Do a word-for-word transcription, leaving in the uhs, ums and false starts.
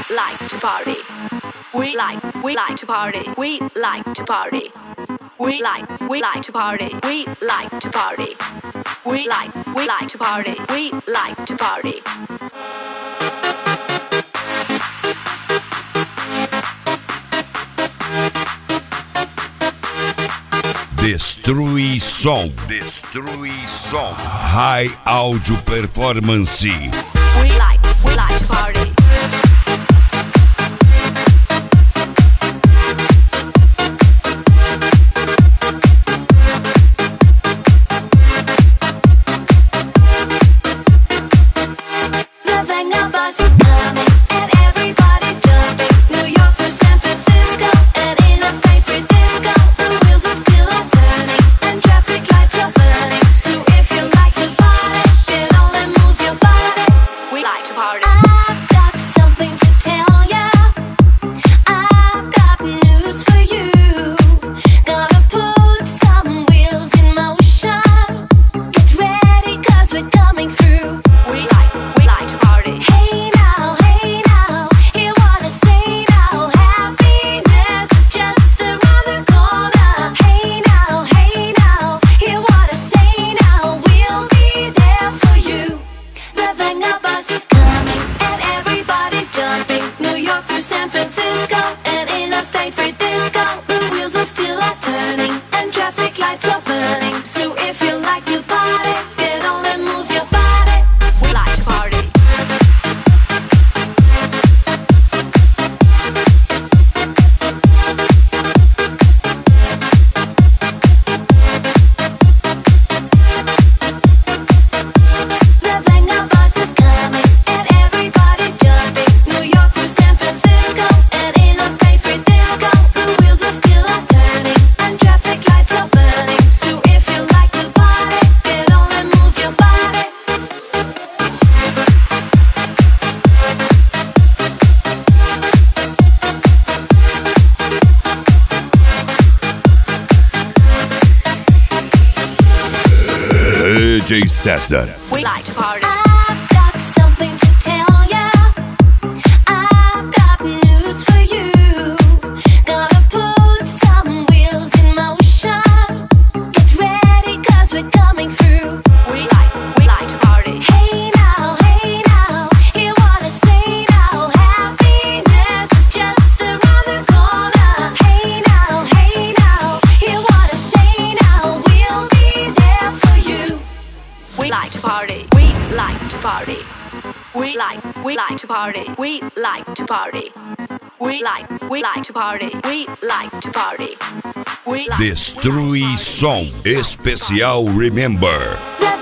like to party. We like, we like to party. We like to party. We like, we like to party. We like to party. We like, we like to party. We like to party. Destrui som. Destrui som. High Audio Performance. We like, we like to party. D J César. We like to party. I've got something to tell ya. I've got news for you. Gonna put some wheels in motion. Get ready, cause we're coming through. We like, we like to party. Hey now, hey now, hear what I say now. Happiness is just around the corner. Hey now, hey now, hear what I say now. We'll be there for you. We like to party. We like to party. We like, we like to party. We like to party. We like, we like to party. We like to party. We like. Destrui som. Especial Remember. The